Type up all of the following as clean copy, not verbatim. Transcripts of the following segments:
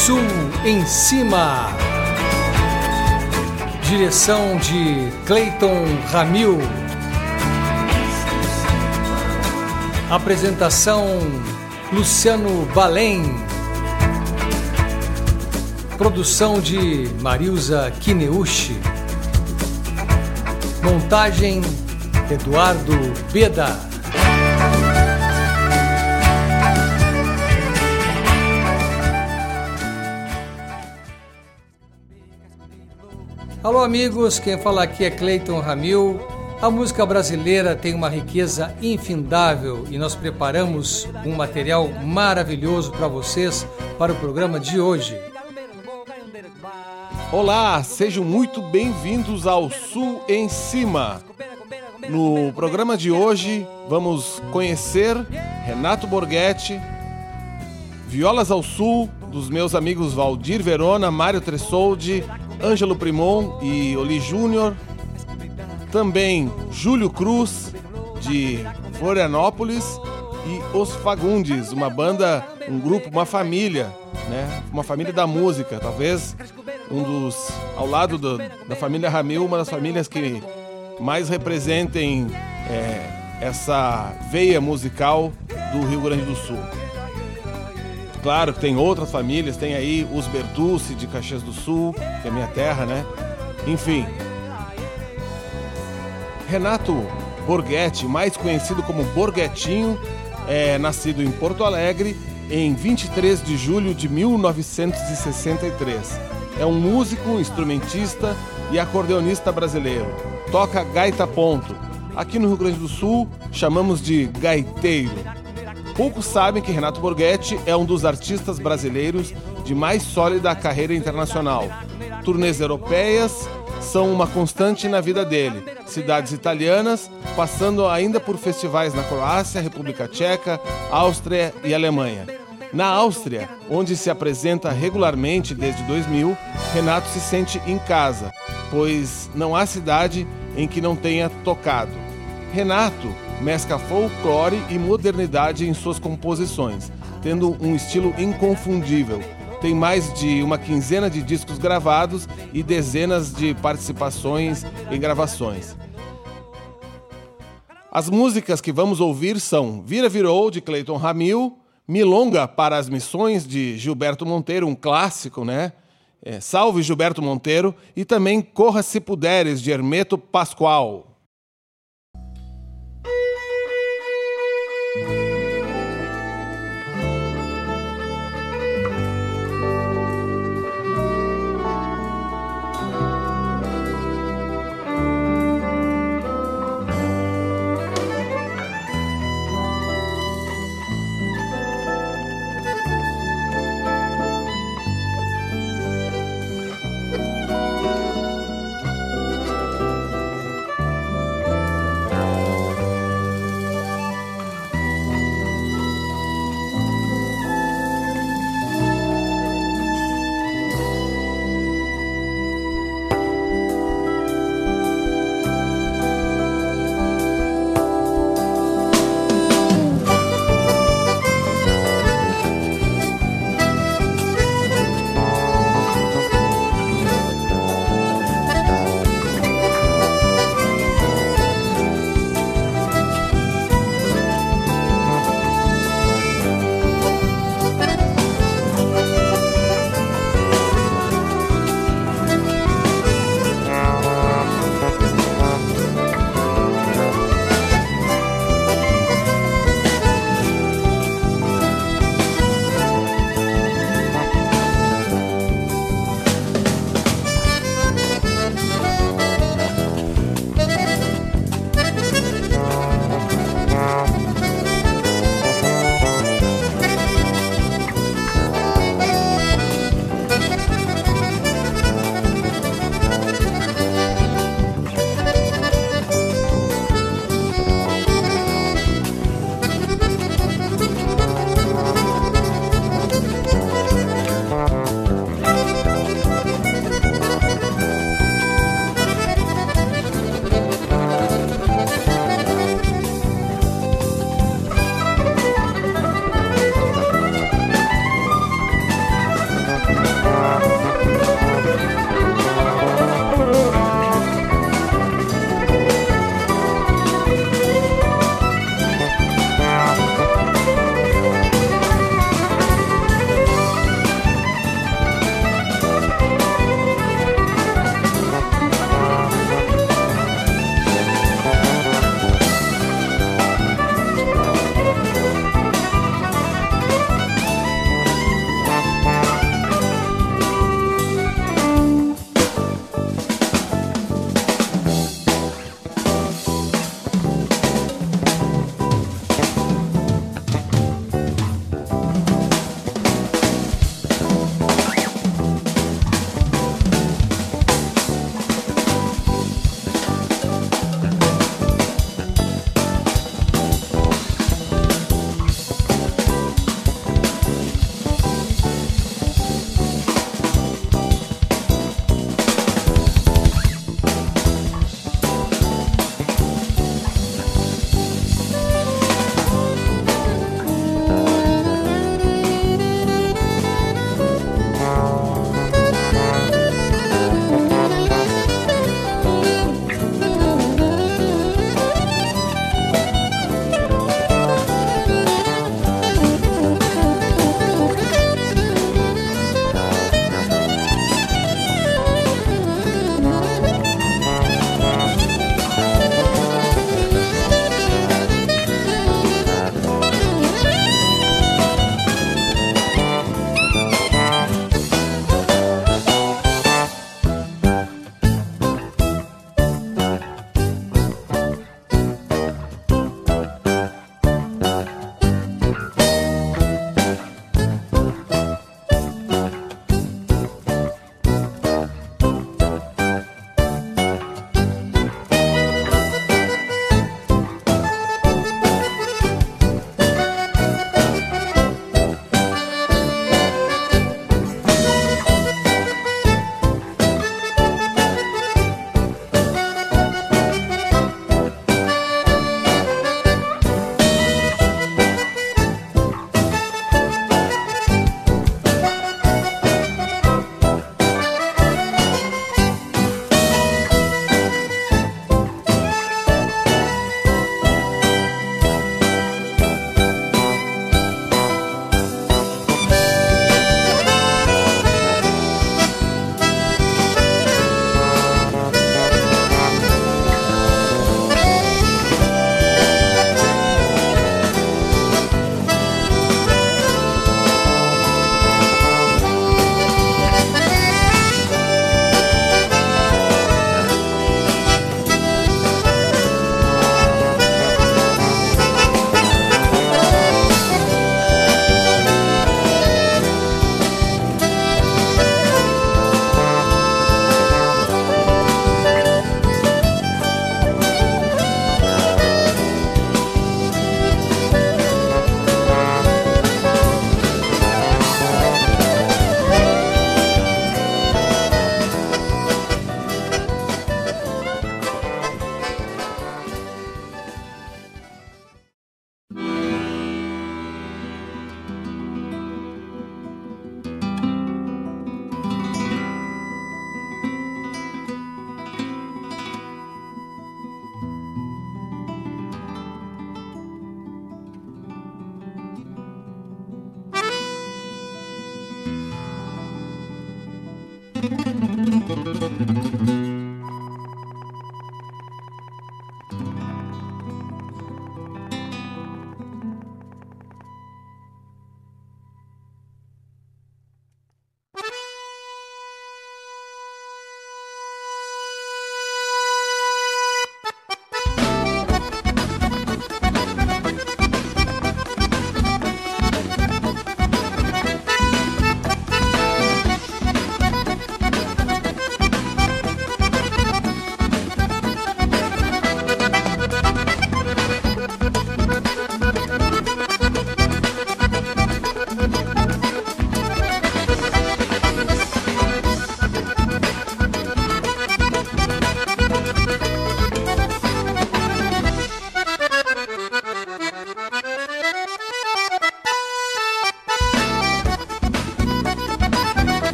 Sul em Cima. Direção de Cleiton Ramil. Apresentação Luciano Balém. Produção de Marilza Kineuchi. Montagem Eduardo Beda. Alô amigos, quem fala aqui é Cleiton Ramil. A música brasileira tem uma riqueza infindável e nós preparamos um material maravilhoso para vocês para o programa de hoje. Olá, sejam muito bem-vindos ao Sul em Cima. No programa de hoje vamos conhecer Renato Borghetti, Violas ao Sul, dos meus amigos Valdir Verona, Mário Tressoldi, Ângelo Primon e Oli Júnior. Também Júlio Cruz, de Florianópolis, e Os Fagundes, uma banda, um grupo, uma família, né? Uma família da música, talvez ao lado da família Ramil, uma das famílias que mais representem essa veia musical do Rio Grande do Sul. Claro que tem outras famílias, tem aí os Bertucci de Caxias do Sul, que é minha terra, né? Enfim. Renato Borghetti, mais conhecido como Borghetinho, é nascido em Porto Alegre em 23 de julho de 1963. É um músico, instrumentista e acordeonista brasileiro. Toca gaita ponto. Aqui no Rio Grande do Sul, chamamos de gaiteiro. Poucos sabem que Renato Borghetti é um dos artistas brasileiros de mais sólida carreira internacional. Turnês europeias são uma constante na vida dele. Cidades italianas, passando ainda por festivais na Croácia, República Tcheca, Áustria e Alemanha. Na Áustria, onde se apresenta regularmente desde 2000, Renato se sente em casa, pois não há cidade em que não tenha tocado. Renato mescla folclore e modernidade em suas composições, tendo um estilo inconfundível. Tem mais de uma quinzena de discos gravados e dezenas de participações em gravações. As músicas que vamos ouvir são Vira Virou, de Cleiton Ramil, Milonga para as Missões, de Gilberto Monteiro, um clássico, né? Salve Gilberto Monteiro, e também Corra Se Puderes, de Hermeto Pascoal.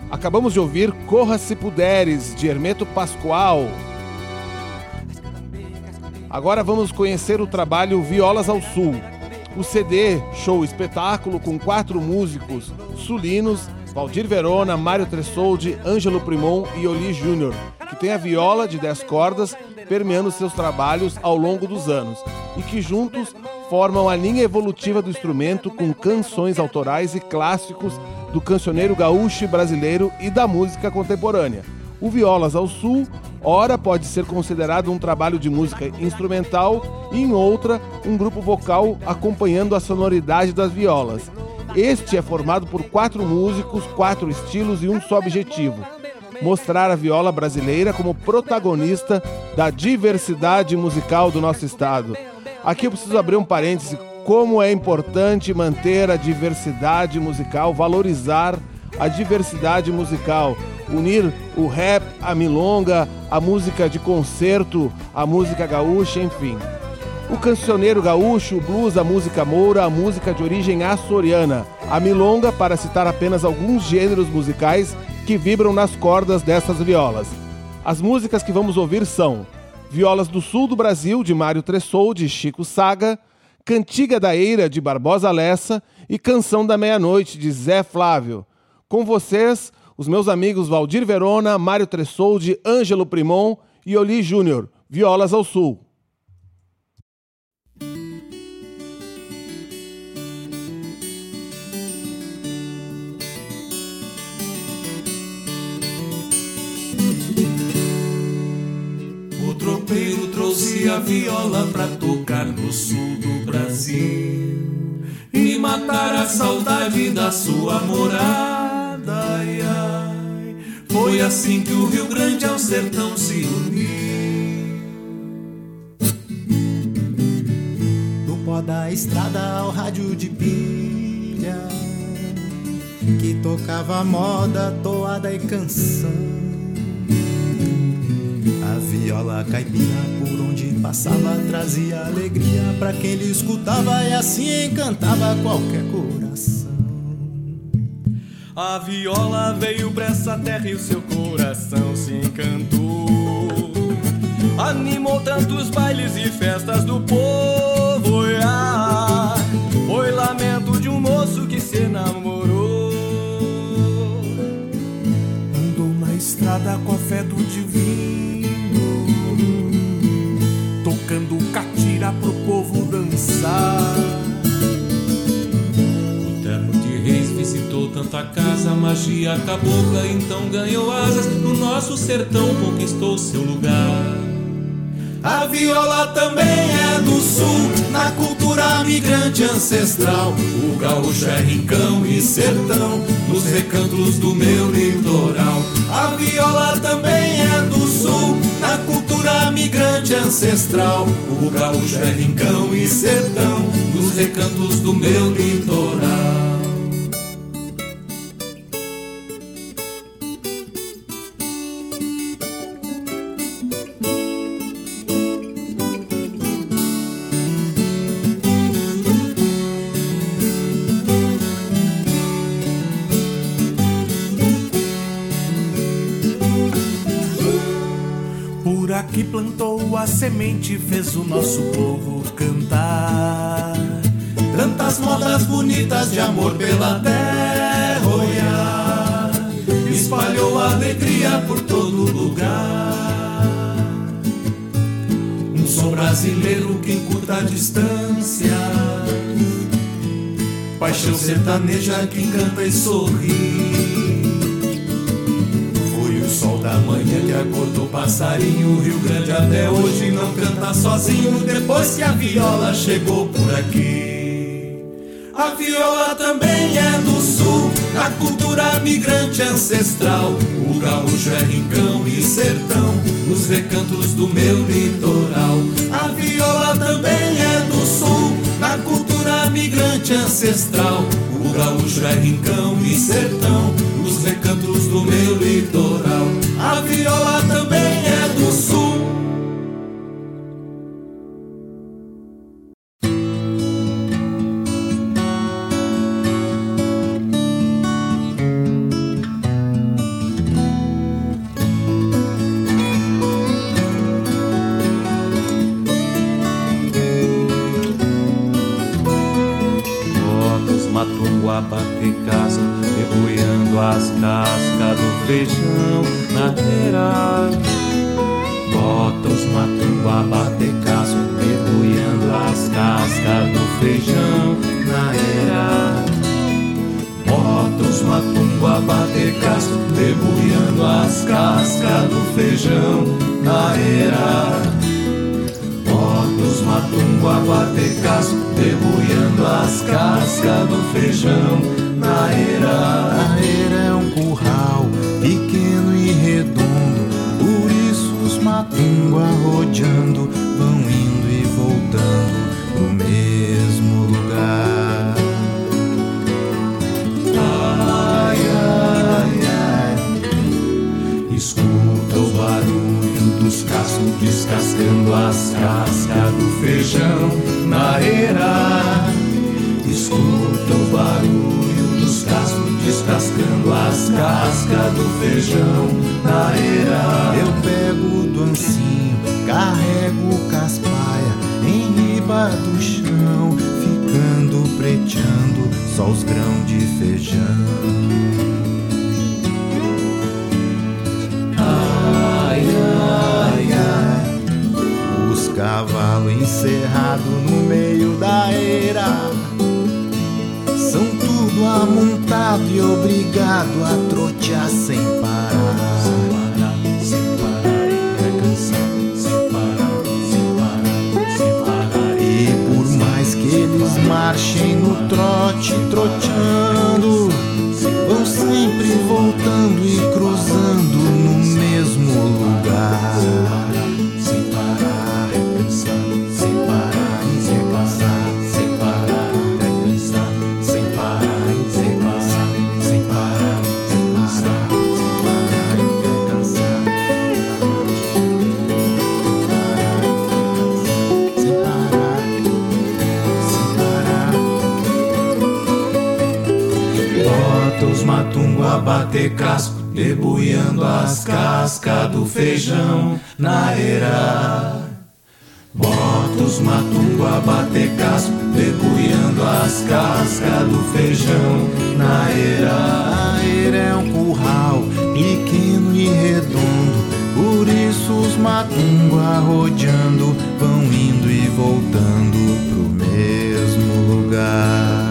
Acabamos de ouvir Corra Se Puderes, de Hermeto Pascoal. Agora vamos conhecer o trabalho Violas ao Sul. O CD, show espetáculo com 4 músicos sulinos, Valdir Verona, Mário Tressoldi, Ângelo Primon e Oli Júnior, que tem a viola de 10 cordas permeando seus trabalhos ao longo dos anos e que juntos formam a linha evolutiva do instrumento com canções autorais e clássicos do cancioneiro gaúcho brasileiro e da música contemporânea. O Violas ao Sul, ora pode ser considerado um trabalho de música instrumental e em outra, um grupo vocal acompanhando a sonoridade das violas. Este é formado por 4 músicos, 4 estilos e um só objetivo: mostrar a viola brasileira como protagonista da diversidade musical do nosso estado. Aqui eu preciso abrir um parêntese: como é importante manter a diversidade musical, valorizar a diversidade musical, unir o rap, a milonga, a música de concerto, a música gaúcha, enfim. O cancioneiro gaúcho, o blues, a música moura, a música de origem açoriana, a milonga, para citar apenas alguns gêneros musicais que vibram nas cordas dessas violas. As músicas que vamos ouvir são Violas do Sul do Brasil, de Mário Tressoldi e Chico Saga, Cantiga da Eira, de Barbosa Lessa e Canção da Meia-Noite, de Zé Flávio. Com vocês, os meus amigos Valdir Verona, Mário Tressoldi, Ângelo Primon e Oli Júnior, Violas ao Sul. O tropeiro trouxe a viola pra tocar no sul do Brasil e matar a saudade da sua morada. Ai, ai. Foi assim que o Rio Grande ao sertão se uniu. Do pó da estrada ao rádio de pilha, que tocava moda, toada e canção. A viola caipira por onde passava trazia alegria pra quem lhe escutava e assim encantava qualquer coração. A viola veio pra essa terra e o seu coração se encantou. Animou tantos bailes e festas do povo. Foi lamento de um moço que se enamorou. Andou na estrada com a fé do divino, tocando catira pro povo dançar. O terno de reis visitou tanta casa, a magia cabocla então ganhou asas. No nosso sertão conquistou seu lugar. A viola também é do sul, na cultura migrante ancestral. O gaúcho é rincão e sertão, nos recantos do meu litoral. A viola também é do sul, na cultura migrante ancestral. O gaúcho é rincão e sertão, nos recantos do meu litoral. Que plantou a semente, fez o nosso povo cantar. Tantas modas bonitas de amor pela terra, espalhou alegria por todo lugar. Um som brasileiro que encurta a distância, paixão sertaneja que encanta e sorri. O sol da manhã que acordou passarinho, o Rio Grande até hoje não canta sozinho, depois que a viola chegou por aqui. A viola também é do sul, na cultura migrante ancestral. O gaúcho é rincão e sertão, nos recantos do meu litoral. A viola também é do sul, na cultura migrante ancestral. O gaúcho é rincão e sertão, nos recantos do meu litoral. A viola também é do sul. debulhando as cascas do feijão na eira. Bota os matumba a bater casco, debulhando as cascas do feijão na eira. Bota os matumba a bater casco, debulhando as cascas do feijão na eira. Bota os matumba a bater casco, debulhando as cascas do feijão na eira. A eira é um curral pequeno e redondo, por isso os matumba rodeando vão indo e voltando pro mesmo lugar. Ai, ai, ai. Escuta o barulho dos cascos descascando as cascas do feijão na eira. Escuta o barulho dos cascos descascando as cascas do feijão na eira. Eu pego do ancinho, carrego o caspaia em riba do chão, ficando preteando só os grãos de feijão. Ai, ai, ai. Os cavalos encerrados no meio da eira são tudo amontado e obrigado a trotear sem parar. Sem parar, é cansado. Sem parar, sem parar, sem parar. E por mais que eles marchem no trote, troteando, vão sempre voltando e cruzando no mesmo lugar. Sem parar, é cansado. Sem parar, é cansado. Sem parar, é cansado. Sem parar, sem parar. Sem parar, é cansado. É cansado. Sem parar, sem parar. Bota os matumba a bater casco, debulhando as cascas do feijão na eira. Bota os matumba a bater casco, debulhando as cascas do feijão na eira. A eira é um curral pequeno e redondo, por isso os matumba rodeando vão indo e voltando pro mesmo lugar.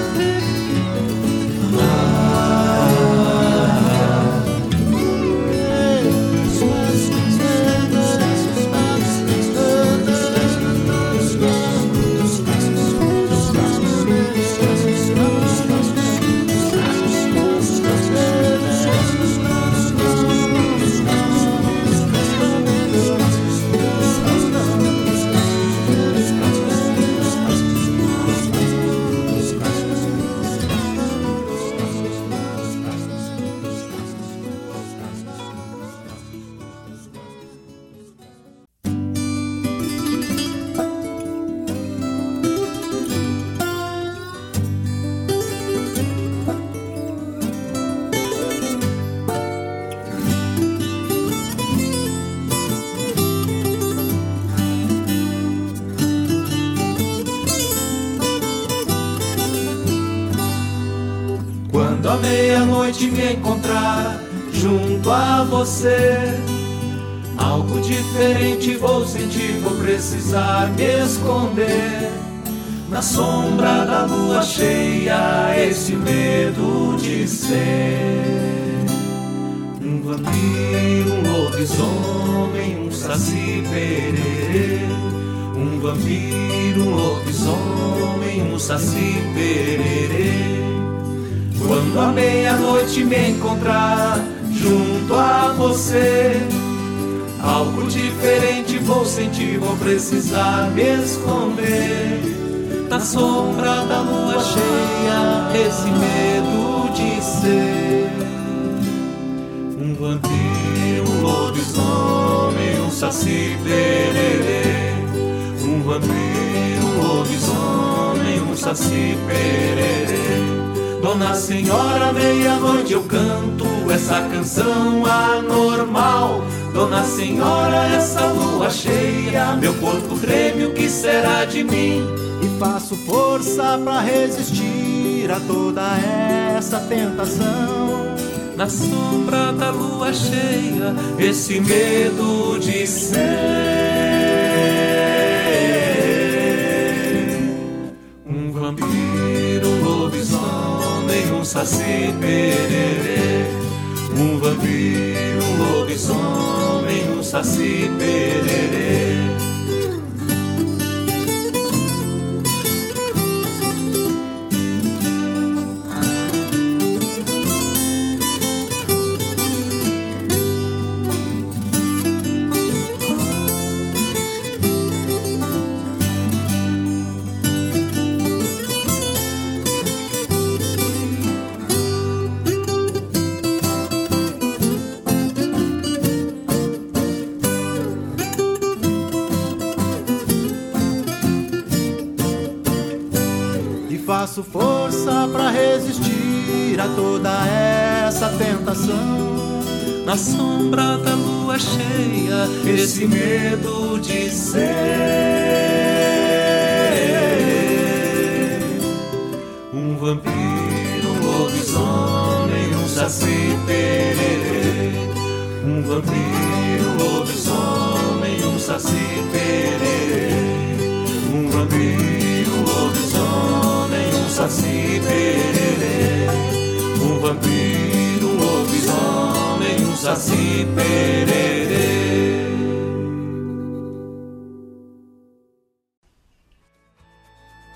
Quando à meia-noite me encontrar junto a você, algo diferente vou sentir, vou precisar me esconder. Na sombra da lua cheia, esse medo de ser um vampiro, um lobisomem, um saci pererê. Um vampiro, um lobisomem, um saci pererê. Quando à meia-noite me encontrar junto a você, algo diferente vou sentir, vou precisar me esconder. Na sombra da lua cheia, esse medo de ser um vampiro, um lobisomem, um saci pererê. Um vampiro, um lobisomem, um saci pererê. Dona Senhora, meia-noite eu canto essa canção anormal. Dona Senhora, essa lua cheia, meu corpo treme, o que será de mim? E faço força pra resistir a toda essa tentação. Na sombra da lua cheia, esse medo de ser um vampiro, um lobisomem, um saci pererê. Um vampiro, um lobisomem, um saci pererê. Faço força pra resistir a toda essa tentação. Na sombra da lua cheia, esse medo de ser um vampiro, um lobisomem, um saci pererê. Um vampiro, um lobisomem, um saci pererê. Um vampiro, um lobisomem, um saci pererê. Um vampiro, um lobisomem, um saci pererê.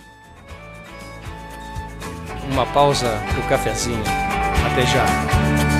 Uma pausa pro cafezinho. Até já.